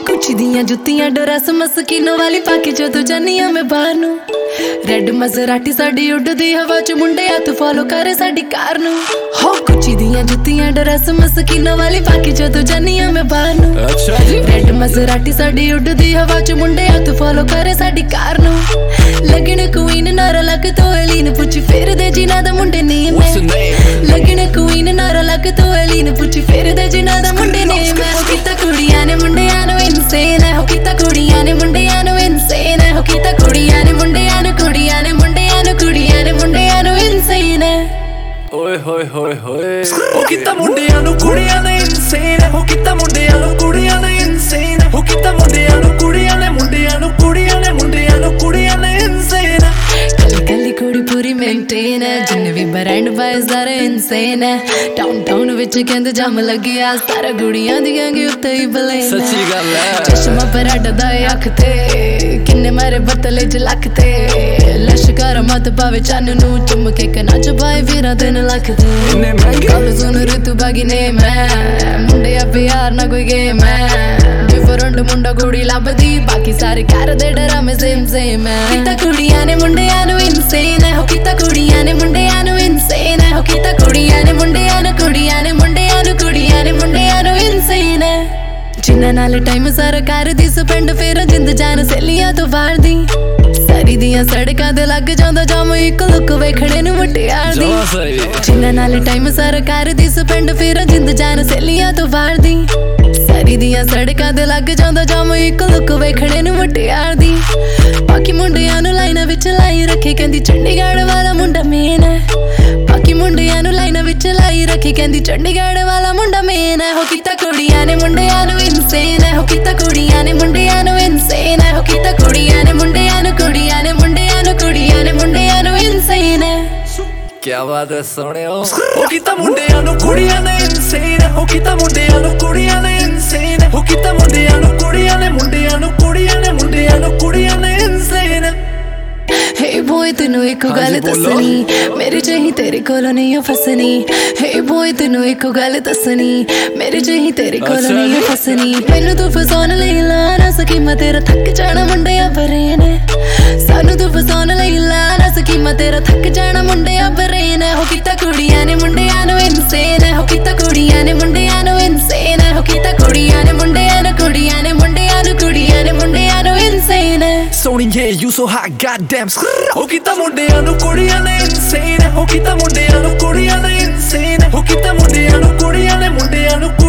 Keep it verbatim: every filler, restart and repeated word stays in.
Gucci दियां जुत्तियां डोरस मस्कीनो वाली पाके जदों जानियां मैं बाहर नूं रेड मजराटी साडी उड़दी हवा च मुंडे हत्थ फॉलो करे साडी कार नूं हो गुच्ची दियां जुत्तियां डोरस मस्कीनो वाली पाके जदों जानियां मैं बाहर नूं अच्छा जी रेड मजराटी साडी उड़दी हवा च मुंडे हत्थ फॉलो करे साडी कार नूं लगन क्वीन नारा लग तो एलीन पुछी फेर दे जिना दा मुंडे ने मैं लगन क्वीन नारा लग तो एलीन पुछी फेर दे जिना दा मुंडे ने मैं किता कुड़ियां ने मुंडियां नु इनसेन है हो किता कुड़ियां ने मुंडियां नु इनसेन है हो किता कुड़ियां ने मुंडियां नु कुड़ियां ने मुंडियां नु कुड़ियां ने मुंडियां नु इनसेन है ओए होए होए होए ओ किता मुंडियां नु कुड़ियां ने इनसेन है हो किता मुंडियां नु कुड़ियां ने इनसेन है हो किता मुंडियां नु कुड़ियां ने मुंडियां नु कुड़ियां ने मुंडियां नु कुड़ियां ने इनसेन है कली कली कुड़ी पूरी मेंटेन है जिन्ने भी ब्रांड बाय सारे इनसेन है टाउन टाउन विच कहंदे जम लगे आ सारा गुड़ियां दी गैंग उत्ते ही बले सच्ची गल है चश्मा पर अड्डदा अख ते किन्ने मारे बतले च लख ते लश्कर मत पावे चन्न नू चुम के कना च पाए फिरा दिन लख ते इन्ने महंगे गल सुन ऋतु बागी ने मैं मुंडे आ प्यार ना कोई गेम है डिफरेंट मुंडा कुड़ी लभदी बाकी सारे कर दे डरा में सेम सेम है किता कुड़ियां ने मुंडियां नु इनसेन है हो किता कुड़ियां ने मुंडियां नु इनसेन है हो किता कुड़ियां ने मुंडियां नु कुड़ियां ने मुंडियां नु कुड़ियां ने मुंडियां नु इनसेन है जिन्ना नाल टाइम सारा कर दी स्पेंड फिर जिंद जान सहेलियां तो बाहर दी सारी दियां सड़कां ते लग जांदा जाम इक लुक वेखणे नु मुटियार दी जिन्ना नाल टाइम सारा कर दी स्पेंड फिर जिंद जान सहेलियां तो बाहर दी सारी दियां सड़कां ते लग जांदा जाम इक लुक वेखणे नु मुटियार दी बाकी मुंडियां नु लाइनां विच लाई रखे कहंदी चंडीगढ़ वाला मुंडा मेन है बाकी मुंडियां नु लाइनां विच लाई रखे कहंदी चंडीगढ़ वाला मुंडा मेन है हो किता कुड़ियां ने मुंडियां नु इनसेन है हो किता कुड़ियां ने मुंडियां नु इनसेन है हो किता कुड़ियां ने मुंडियां नु कुड़ियां ने मुंडियां नु कुड़ियां ने मुंडियां नु इनसेन है क्या बात है सोने ओ किता मुंडियां नु कुड़ियां ने इनसेन है हो किता मुंडियां नु कुड़ियां ने इनसेन है हो किता मुंडियां नु कुड़ियां ने मुंडियां नु कुड़ियां ने मुंडियां नु कुड़ियां ने इनसेन है हे बॉय तेनू एक गल दसनी मेरे च ही तेरे कोलों नहीं फसनी हे बॉय तेनू एक गल दसनी मेरे च ही तेरे कोलों नहीं फसनी मैनू तू फसाउण लई ला ना सकी मैं तेरा थक जाना मुंडिया बरेन सानू तू फसाउण लई ला ना सकी मैं तेरा थक जाना मुंडिया बरेन हो किता कुड़ियां ने मुंडियां नु इनसेन है हो किता कुड़ियां ने मुंडियां नु इनसेन है हो किता कुड़ियां ने मुंडियां नु कुड़ियां ने मुंडियां नु कुड़ियां ने मुंडियां नु इनसेन है Sony, yeah, you so hot, goddamn. हो किता मुंडियां नु कुड़ियां ने इनसेन है हो किता मुंडियां नु कुड़ियां ने इनसेन है हो किता मुंडियां नु कुड़ियां ने मुंडियां नु